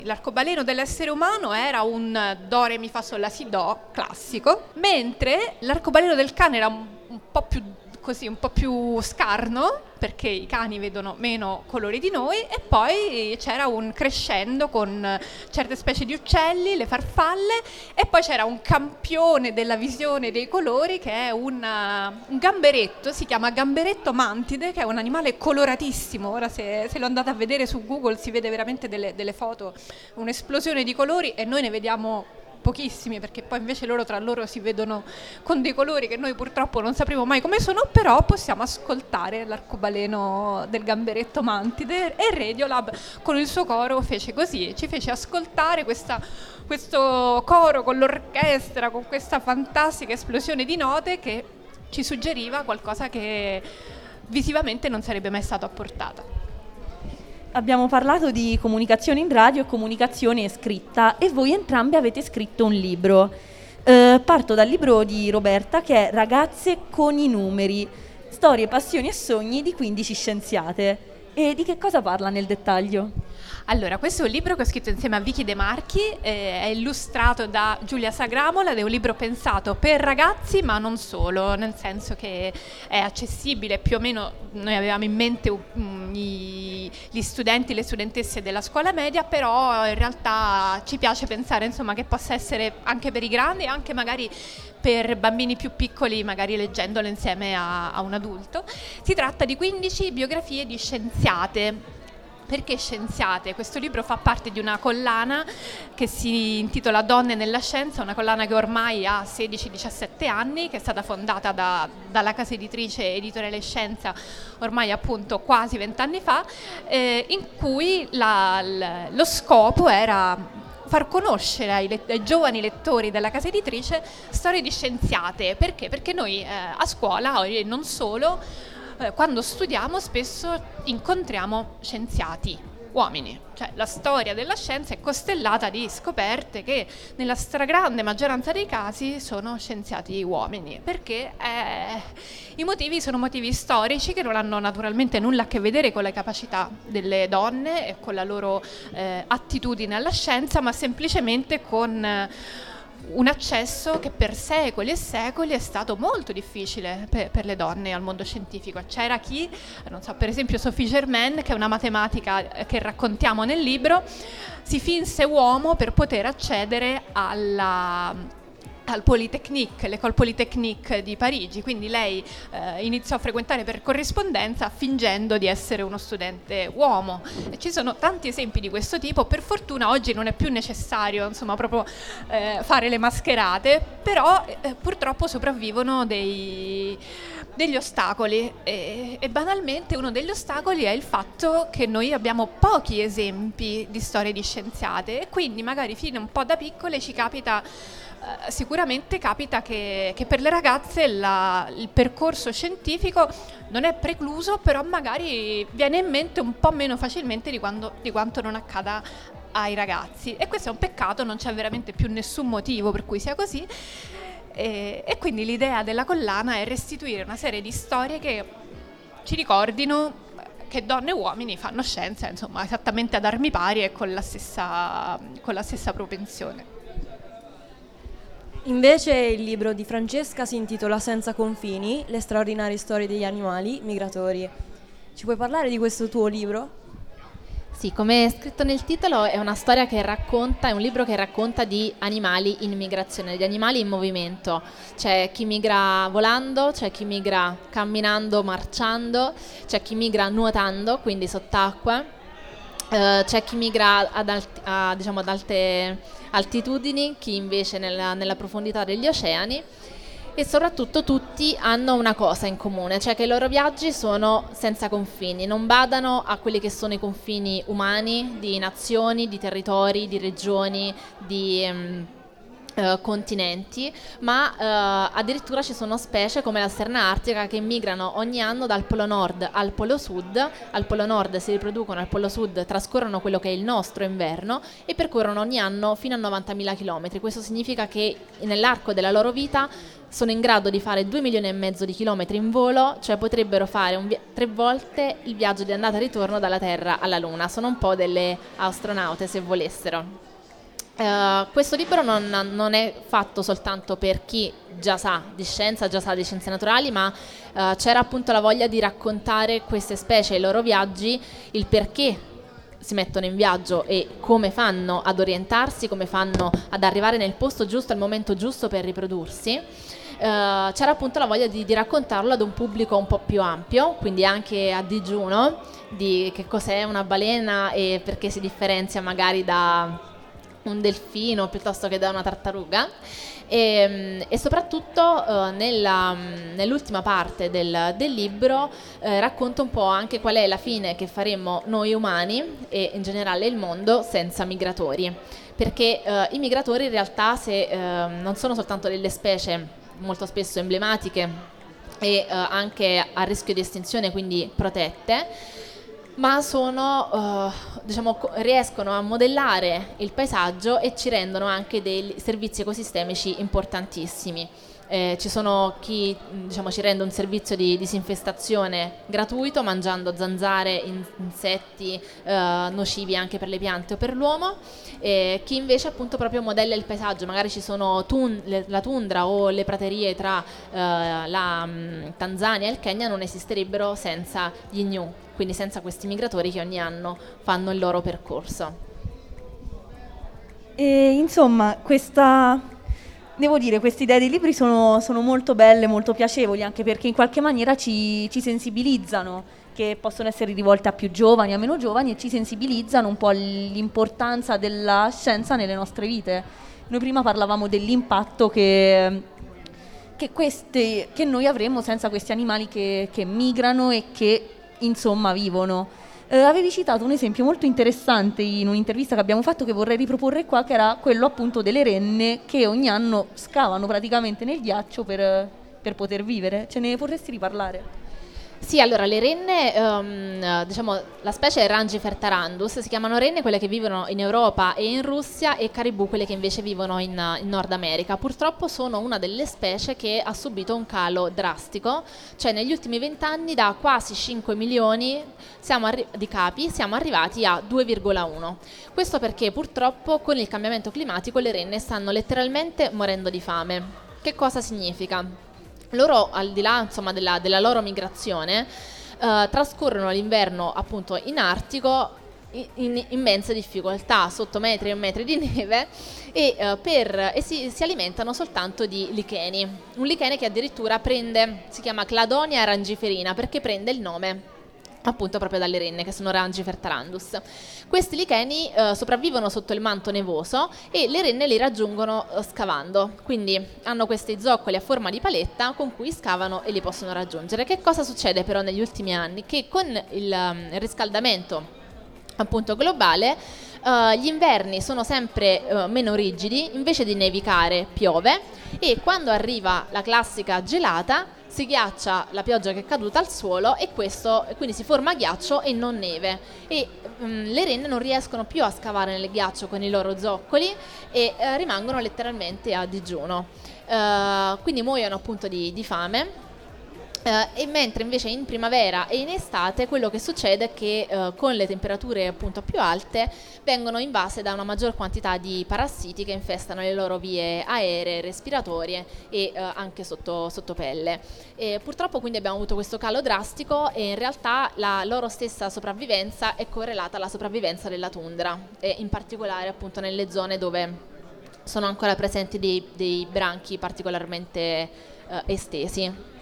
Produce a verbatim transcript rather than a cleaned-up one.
L'arcobaleno dell'essere umano era un do, re, mi, fa, sol, la, si, do classico, mentre l'arcobaleno del cane era un, un po' più così, un po' più scarno, perché i cani vedono meno colori di noi, e poi c'era un crescendo con certe specie di uccelli, le farfalle, e poi c'era un campione della visione dei colori che è una, un gamberetto, si chiama gamberetto mantide, che è un animale coloratissimo. Ora se, se lo andate a vedere su Google si vede veramente delle, delle foto, un'esplosione di colori, e noi ne vediamo pochissimi, perché poi invece loro tra loro si vedono con dei colori che noi purtroppo non sapremo mai come sono, però possiamo ascoltare l'arcobaleno del gamberetto mantide, e Radiolab con il suo coro fece così, ci fece ascoltare questa, questo coro con l'orchestra, con questa fantastica esplosione di note che ci suggeriva qualcosa che visivamente non sarebbe mai stato a portata. Abbiamo parlato di comunicazione in radio e comunicazione scritta, e voi entrambi avete scritto un libro. Eh, parto dal libro di Roberta, che è Ragazze con i numeri, storie, passioni e sogni di quindici scienziate. E di che cosa parla nel dettaglio? Allora, questo è un libro che ho scritto insieme a Vicky De Marchi, eh, è illustrato da Giulia Sagramola ed è un libro pensato per ragazzi, ma non solo, nel senso che è accessibile più o meno, noi avevamo in mente um, i, gli studenti, le studentesse della scuola media, però in realtà ci piace pensare, insomma, che possa essere anche per i grandi e anche magari per bambini più piccoli, magari leggendolo insieme a, a un adulto. Si tratta di quindici biografie di scienziate. Perché scienziate? Questo libro fa parte di una collana che si intitola Donne nella scienza, una collana che ormai ha sedici diciassette anni, che è stata fondata da, dalla casa editrice Editoriale Scienza ormai appunto quasi vent'anni fa, eh, in cui la, l, lo scopo era far conoscere ai, let- ai giovani lettori della casa editrice storie di scienziate. Perché? Perché noi eh, a scuola, e non solo, quando studiamo spesso incontriamo scienziati, uomini, cioè la storia della scienza è costellata di scoperte che nella stragrande maggioranza dei casi sono scienziati uomini, perché eh, i motivi sono motivi storici che non hanno naturalmente nulla a che vedere con le capacità delle donne e con la loro eh, attitudine alla scienza, ma semplicemente con eh, un accesso che per secoli e secoli è stato molto difficile per, per le donne al mondo scientifico. C'era chi, non so, per esempio Sophie Germain, che è una matematica che raccontiamo nel libro, si finse uomo per poter accedere alla al Polytechnique, l'École Polytechnique di Parigi, quindi lei eh, iniziò a frequentare per corrispondenza fingendo di essere uno studente uomo. E ci sono tanti esempi di questo tipo. Per fortuna oggi non è più necessario, insomma, proprio eh, fare le mascherate, però eh, purtroppo sopravvivono dei, degli ostacoli e, e banalmente uno degli ostacoli è il fatto che noi abbiamo pochi esempi di storie di scienziate, e quindi magari fino un po' da piccole ci capita Uh, sicuramente capita che, che per le ragazze la, il percorso scientifico non è precluso, però magari viene in mente un po' meno facilmente di, quando, di quanto non accada ai ragazzi, e questo è un peccato, non c'è veramente più nessun motivo per cui sia così, e, e quindi l'idea della collana è restituire una serie di storie che ci ricordino che donne e uomini fanno scienza, insomma, esattamente ad armi pari e con la stessa, con la stessa propensione. Invece il libro di Francesca si intitola Senza confini, le straordinarie storie degli animali migratori. Ci puoi parlare di questo tuo libro? Sì, come è scritto nel titolo, è una storia che racconta, è un libro che racconta di animali in migrazione, di animali in movimento. C'è chi migra volando, c'è chi migra camminando, marciando, c'è chi migra nuotando, quindi sott'acqua. Uh, c'è chi migra ad, alt- a, diciamo, ad alte altitudini, chi invece nella, nella profondità degli oceani, e soprattutto tutti hanno una cosa in comune, cioè che i loro viaggi sono senza confini, non badano a quelli che sono i confini umani, di nazioni, di territori, di regioni, di, um, eh, continenti, ma eh, addirittura ci sono specie come la sterna artica che migrano ogni anno dal Polo Nord al Polo Sud. Al Polo Nord si riproducono, al Polo Sud trascorrono quello che è il nostro inverno e percorrono ogni anno fino a novantamila chilometri. Questo significa che nell'arco della loro vita sono in grado di fare due milioni e mezzo di chilometri in volo, cioè potrebbero fare un vi- tre volte il viaggio di andata e ritorno dalla Terra alla Luna. Sono un po' delle astronaute, se volessero. Uh, questo libro non, non è fatto soltanto per chi già sa di scienza, già sa di scienze naturali, ma uh, c'era appunto la voglia di raccontare queste specie, i loro viaggi, il perché si mettono in viaggio e come fanno ad orientarsi, come fanno ad arrivare nel posto giusto al momento giusto per riprodursi. Uh, c'era appunto la voglia di, di raccontarlo ad un pubblico un po' più ampio, quindi anche a digiuno di che cos'è una balena e perché si differenzia magari da un delfino piuttosto che da una tartaruga, e, e soprattutto eh, nella, nell'ultima parte del, del libro eh, racconta un po' anche qual è la fine che faremo noi umani e in generale il mondo senza migratori, perché eh, i migratori in realtà se, eh, non sono soltanto delle specie molto spesso emblematiche e eh, anche a rischio di estinzione, quindi protette, ma sono, uh, diciamo, riescono a modellare il paesaggio e ci rendono anche dei servizi ecosistemici importantissimi. Eh, ci sono chi diciamo, ci rende un servizio di disinfestazione gratuito mangiando zanzare, in, insetti eh, nocivi anche per le piante o per l'uomo, eh, chi invece appunto proprio modella il paesaggio, magari ci sono tun- le, la tundra o le praterie tra eh, la mh, Tanzania e il Kenya non esisterebbero senza gli gnu, quindi senza questi migratori che ogni anno fanno il loro percorso. E, insomma, questa... Devo dire, queste idee dei libri sono, sono molto belle, molto piacevoli, anche perché in qualche maniera ci, ci sensibilizzano, che possono essere rivolte a più giovani, a meno giovani, e ci sensibilizzano un po' all'importanza della scienza nelle nostre vite. Noi prima parlavamo dell'impatto che, che, queste, che noi avremo senza questi animali che, che migrano e che, insomma, vivono. Eh, avevi citato un esempio molto interessante in un'intervista che abbiamo fatto, che vorrei riproporre qua, che era quello appunto delle renne che ogni anno scavano praticamente nel ghiaccio per, per poter vivere. Ce ne vorresti riparlare? Sì, allora le renne, um, diciamo la specie è Rangifer-tarandus, si chiamano renne quelle che vivono in Europa e in Russia e caribù quelle che invece vivono in, in Nord America. Purtroppo sono una delle specie che ha subito un calo drastico, cioè negli ultimi vent'anni da quasi cinque milioni siamo arri- di capi siamo arrivati a due virgola uno. Questo perché purtroppo con il cambiamento climatico le renne stanno letteralmente morendo di fame. Che cosa significa? Loro, al di là insomma, della, della loro migrazione, eh, trascorrono l'inverno appunto in Artico in, in immense difficoltà, sotto metri e metri di neve, e, eh, per, e si, si alimentano soltanto di licheni. Un lichene che addirittura prende, si chiama Cladonia rangiferina, perché prende il nome appunto proprio dalle renne, che sono Rangifer-tarandus. Questi licheni eh, sopravvivono sotto il manto nevoso e le renne li raggiungono eh, scavando, quindi hanno questi zoccoli a forma di paletta con cui scavano e li possono raggiungere. Che cosa succede però negli ultimi anni? Che con il, um, il riscaldamento appunto globale uh, gli inverni sono sempre uh, meno rigidi, invece di nevicare piove e quando arriva la classica gelata si ghiaccia la pioggia che è caduta al suolo e questo quindi si forma ghiaccio e non neve, e um, le renne non riescono più a scavare nel ghiaccio con i loro zoccoli e uh, rimangono letteralmente a digiuno, uh, quindi muoiono appunto di, di fame. Uh, e mentre invece in primavera e in estate quello che succede è che uh, con le temperature appunto più alte vengono invase da una maggior quantità di parassiti che infestano le loro vie aeree, respiratorie e uh, anche sotto, sotto pelle. E purtroppo quindi abbiamo avuto questo calo drastico e in realtà la loro stessa sopravvivenza è correlata alla sopravvivenza della tundra, e in particolare appunto nelle zone dove sono ancora presenti dei, dei branchi particolarmente uh, estesi.